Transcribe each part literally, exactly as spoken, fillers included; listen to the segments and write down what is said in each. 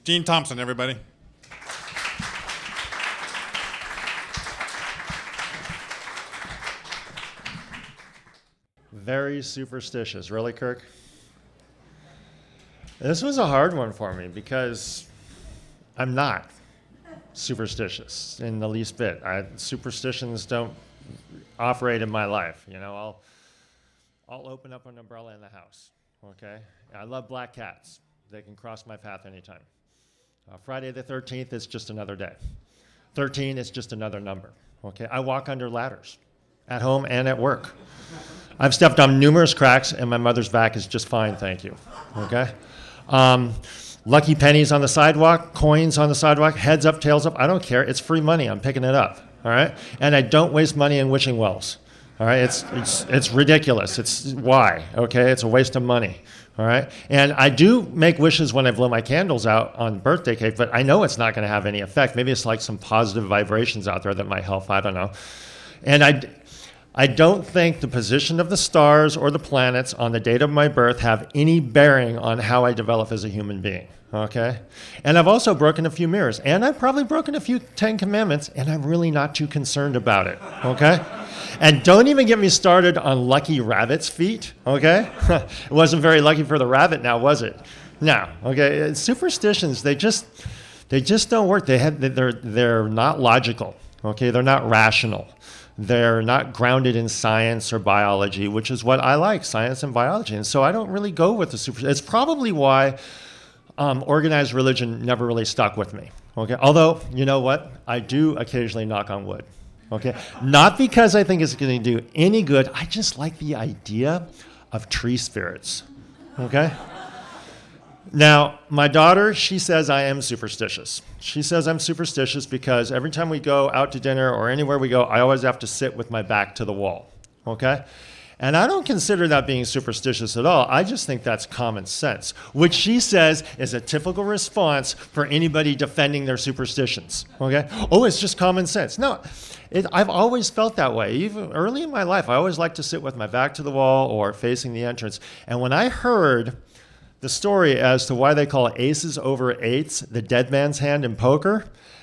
Gene Thompson, everybody. Very superstitious. Really, Kirk? This was a hard one for me because I'm not superstitious in the least bit. I, superstitions don't operate in my life. You know, I'll I'll open up an umbrella in the house. Okay, I love black cats. They can cross my path anytime. Uh, Friday the thirteenth is just another day. thirteen is just another number. Okay, I walk under ladders, at home and at work. I've stepped on numerous cracks, and my mother's back is just fine, thank you. Okay. Um, lucky pennies on the sidewalk, coins on the sidewalk, heads up, tails up. I don't care. It's free money. I'm picking it up. All right. And I don't waste money in wishing wells. All right. It's it's it's ridiculous. It's why. Okay. It's a waste of money. All right. And I do make wishes when I blow my candles out on birthday cake, but I know it's not going to have any effect. Maybe it's like some positive vibrations out there that might help. I don't know. And I. I don't think the position of the stars or the planets on the date of my birth have any bearing on how I develop as a human being, okay? And I've also broken a few mirrors, and I've probably broken a few Ten Commandments, and I'm really not too concerned about it, okay? And don't even get me started on lucky rabbit's feet, okay? It wasn't very lucky for the rabbit now, was it? No, okay? Superstitions, they just, they just don't work. They have, they're, they're not logical, okay? They're not rational. They're not grounded in science or biology, which is what I like, science and biology. And so I don't really go with the super. It's probably why um, organized religion never really stuck with me. Okay, although you know what, I do occasionally knock on wood. Okay, not because I think it's going to do any good. I just like the idea of tree spirits. Okay. Now, my daughter, she says I am superstitious. She says I'm superstitious because every time we go out to dinner or anywhere we go, I always have to sit with my back to the wall, okay? And I don't consider that being superstitious at all. I just think that's common sense, which she says is a typical response for anybody defending their superstitions, okay? Oh, it's just common sense. No, it, I've always felt that way. Even early in my life, I always liked to sit with my back to the wall or facing the entrance. And when I heard the story as to why they call aces over eights the dead man's hand in poker,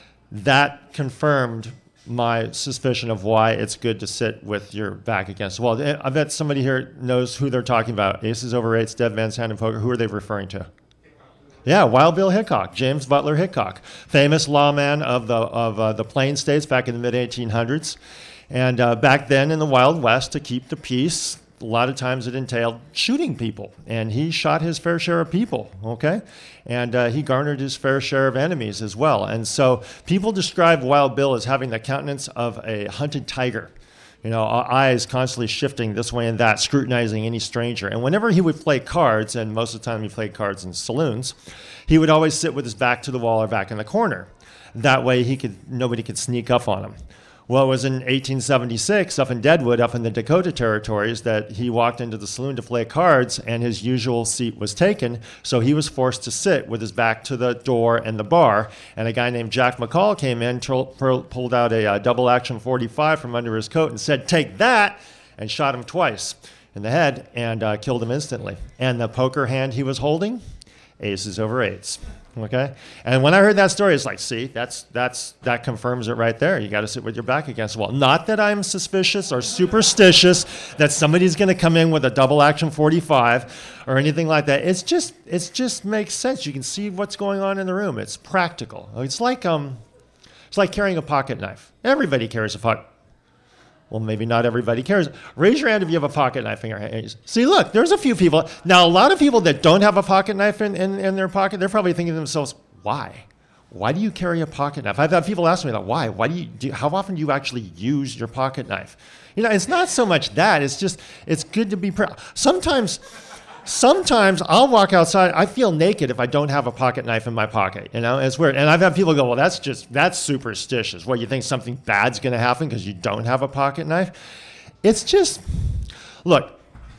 that confirmed my suspicion of why it's good to sit with your back against the wall. I bet somebody here knows who they're talking about. Aces over eights, dead man's hand in poker. Who are they referring to? Yeah, Wild Bill Hickok, James Butler Hickok, famous lawman of the of uh, the Plain States back in the mid eighteen hundreds. And uh, back then in the Wild West, to keep the peace, a lot of times it entailed shooting people, and he shot his fair share of people, okay? And uh, he garnered his fair share of enemies as well. And so people describe Wild Bill as having the countenance of a hunted tiger, you know, eyes constantly shifting this way and that, scrutinizing any stranger. And whenever he would play cards, and most of the time he played cards in saloons, he would always sit with his back to the wall or back in the corner. That way he could nobody could sneak up on him. Well, it was in eighteen seventy-six up in Deadwood, up in the Dakota territories, that he walked into the saloon to play cards, and his usual seat was taken, so he was forced to sit with his back to the door and the bar. And a guy named Jack McCall came in, tro- pulled out a uh, double-action forty-five from under his coat and said, "Take that," and shot him twice in the head and uh, killed him instantly. And the poker hand he was holding, aces over eights. Okay, and when I heard that story, it's like, see, that's that's that confirms it right there. You got to sit with your back against the wall. Not that I'm suspicious or superstitious that somebody's going to come in with a double action forty-five or anything like that. It's just it just makes sense. You can see what's going on in the room. It's practical. It's like um, it's like carrying a pocket knife. Everybody carries a pocket. Well, maybe not everybody carries. Raise your hand if you have a pocket knife in your hand. See, look, there's a few people. Now, a lot of people that don't have a pocket knife in, in, in their pocket, they're probably thinking to themselves, why? Why do you carry a pocket knife? I've had people ask me that, why? Why do you, do, how often do you actually use your pocket knife? You know, it's not so much that. It's just, it's good to be proud. Sometimes... Sometimes I'll walk outside, I feel naked if I don't have a pocket knife in my pocket, you know, it's weird. And I've had people go, well, that's just, that's superstitious. What, you think something bad's going to happen because you don't have a pocket knife? It's just, look,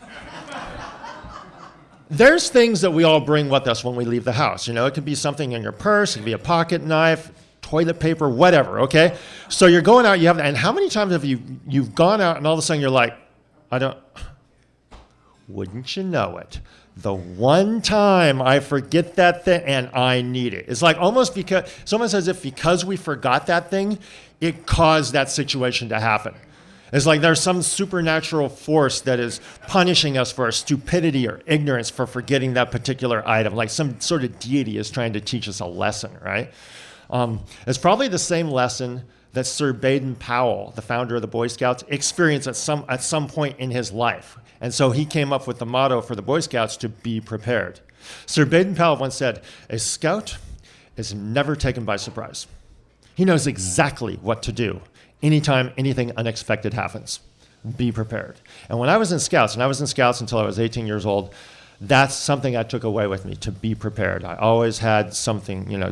there's things that we all bring with us when we leave the house. You know, it could be something in your purse, it could be a pocket knife, toilet paper, whatever, okay? So you're going out, you have, and how many times have you, you've gone out and all of a sudden you're like, I don't... Wouldn't you know it? the one time I forget that thing and I need it. It's like almost because, someone says if because we forgot that thing, it caused that situation to happen. It's like there's some supernatural force that is punishing us for our stupidity or ignorance for forgetting that particular item. Like some sort of deity is trying to teach us a lesson, right? Um, it's probably the same lesson that Sir Baden-Powell, the founder of the Boy Scouts, experienced at some at some point in his life. And so he came up with the motto for the Boy Scouts to be prepared. Sir Baden-Powell once said, "A scout is never taken by surprise. He knows exactly what to do anytime anything unexpected happens. Be prepared." And when I was in Scouts, and I was in Scouts until I was eighteen years old, that's something I took away with me, to be prepared. I always had something, you know,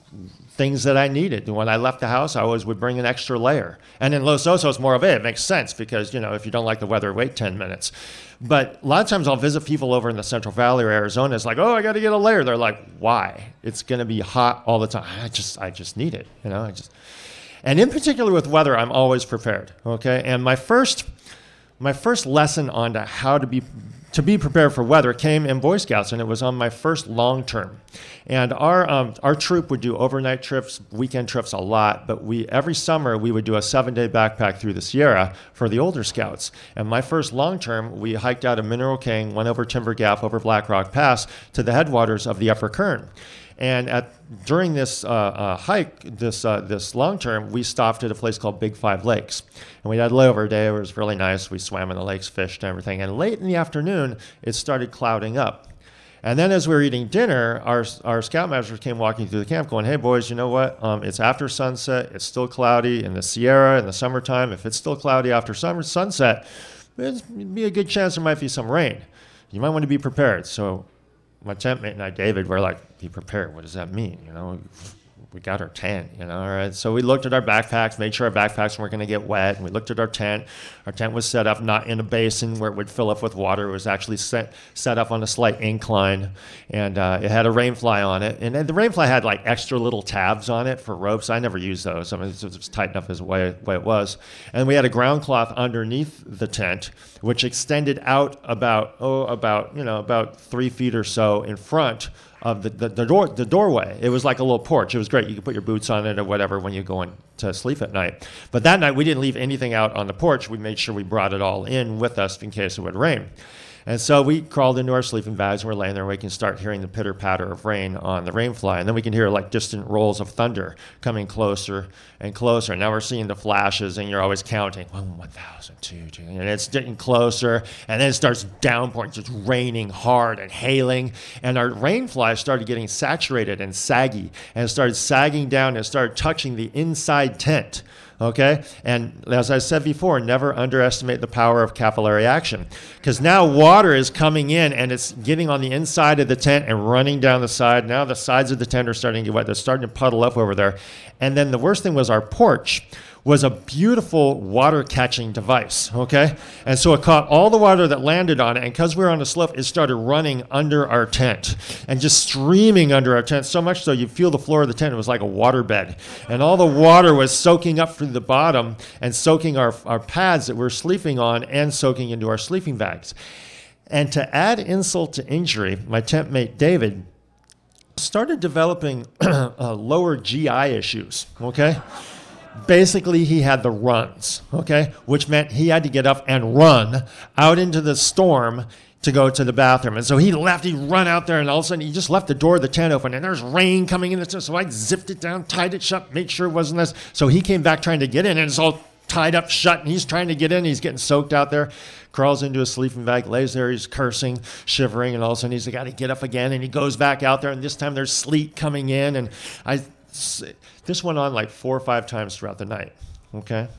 things that I needed. And when I left the house, I always would bring an extra layer. And in Los Osos, more of it. It makes sense because, you know, if you don't like the weather, wait ten minutes. But a lot of times I'll visit people over in the Central Valley or Arizona. It's like, oh, I got to get a layer. They're like, why? It's going to be hot all the time. I just, I just need it. You know, I just, and in particular with weather, I'm always prepared. Okay. And my first, my first lesson on to how to be to be prepared for weather came in Boy Scouts, and it was on my first long term. And our um, our troop would do overnight trips, weekend trips a lot, but we every summer we would do a seven-day backpack through the Sierra for the older Scouts. And my first long term, we hiked out of Mineral King, went over Timber Gap, over Black Rock Pass to the headwaters of the Upper Kern. And at during this uh, uh, hike, this uh, this long term, we stopped at a place called Big Five Lakes, and we had a layover day. It was really nice. We swam in the lakes, fished, and everything. And late in the afternoon, it started clouding up. And then as we were eating dinner, our our scoutmasters came walking through the camp, going, "Hey boys, you know what? Um, it's after sunset. It's still cloudy in the Sierra in the summertime. If it's still cloudy after summer sunset, it'd be a good chance there might be some rain. You might want to be prepared." So my tent mate and I, David, were like, "Be prepared. What does that mean? You know, we got our tent, you know, all right." So we looked at our backpacks, made sure our backpacks weren't going to get wet. And we looked at our tent. Our tent was set up not in a basin where it would fill up with water. It was actually set, set up on a slight incline. And uh, it had a rain fly on it. And the rain fly had like extra little tabs on it for ropes. I never used those. I mean, it was tight enough as the way, way it was. And we had a ground cloth underneath the tent, which extended out about, oh, about, you know, about three feet or so in front of the, the, the door the doorway. It was like a little porch. It was great. You could put your boots on it or whatever when you go in to sleep at night. But that night we didn't leave anything out on the porch. We made sure we brought it all in with us in case it would rain. And so we crawled into our sleeping bags and we're laying there. We can start hearing the pitter patter of rain on the rain fly. And then we can hear like distant rolls of thunder coming closer and closer. And now we're seeing the flashes and you're always counting. One, one thousand, two, two. And it's getting closer. And then it starts downpouring, just raining hard and hailing. And our rain fly started getting saturated and saggy. And it started sagging down and started touching the inside tent. Okay? And as I said before, never underestimate the power of capillary action. Because now water is coming in and it's getting on the inside of the tent and running down the side. Now the sides of the tent are starting to get wet. They're starting to puddle up over there. And then the worst thing was our porch was a beautiful water catching device, okay? And so it caught all the water that landed on it, and because we were on a slope, it started running under our tent and just streaming under our tent, so much so you feel the floor of the tent, it was like a water bed. And all the water was soaking up through the bottom and soaking our, our pads that we were sleeping on and soaking into our sleeping bags. And to add insult to injury, my tent mate David started developing uh, lower G I issues, okay? Basically, he had the runs, okay, which meant he had to get up and run out into the storm to go to the bathroom. And so he left, he'd run out there, and all of a sudden he just left the door of the tent open, and there's rain coming in the tent. So I zipped it down, tied it shut, made sure it wasn't this. So he came back trying to get in, and it's all tied up shut, and he's trying to get in. He's getting soaked out there, crawls into a sleeping bag, lays there, he's cursing, shivering, and all of a sudden he's got to get up again, and he goes back out there, and this time there's sleet coming in, and I... This went on like four or five times throughout the night, okay?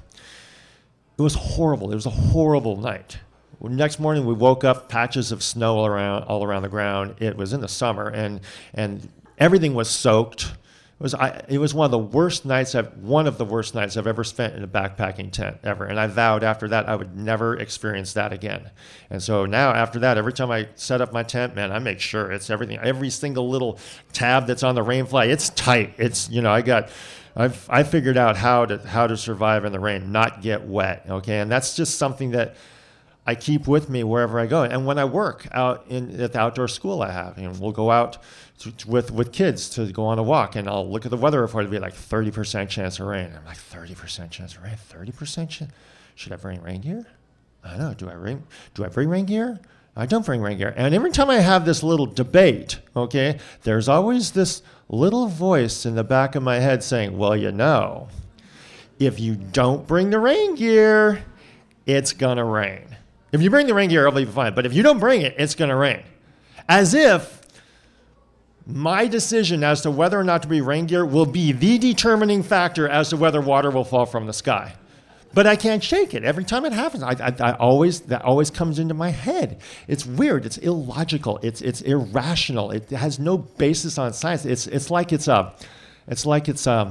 It was horrible. It was a horrible night. Next morning, we woke up, patches of snow all around, all around the ground. It was in the summer, and and everything was soaked. It was I, it was one of the worst nights I've one of the worst nights I've ever spent in a backpacking tent ever. And I vowed after that I would never experience that again. And so now after that, every time I set up my tent, man, I make sure it's everything, every single little tab that's on the rain fly, it's tight. It's, you know, I got I've I figured out how to how to survive in the rain, not get wet. Okay. And that's just something that I keep with me wherever I go. And when I work out in at the outdoor school I have, you know, we'll go out to, to, with with kids to go on a walk, and I'll look at the weather report. It'll be like thirty percent chance of rain. I'm like, thirty percent chance of rain, thirty percent chance. Should I bring rain gear? I don't know. Do I bring Do I bring rain gear? I don't bring rain gear. And every time I have this little debate, okay, there's always this little voice in the back of my head saying, well, you know, if you don't bring the rain gear, it's gonna rain. If you bring the rain gear, it'll be fine. But if you don't bring it, it's gonna rain. As if my decision as to whether or not to bring rain gear will be the determining factor as to whether water will fall from the sky. But I can't shake it. Every time it happens, I, I, I always that always comes into my head. It's weird. It's illogical. It's it's irrational. It has no basis on science. It's it's like it's a, it's like it's um,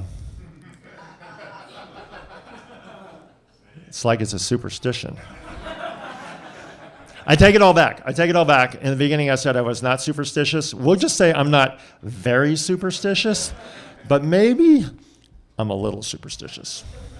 it's like it's a superstition. I take it all back. I take it all back. In the beginning, I said I was not superstitious. We'll just say I'm not very superstitious, but maybe I'm a little superstitious.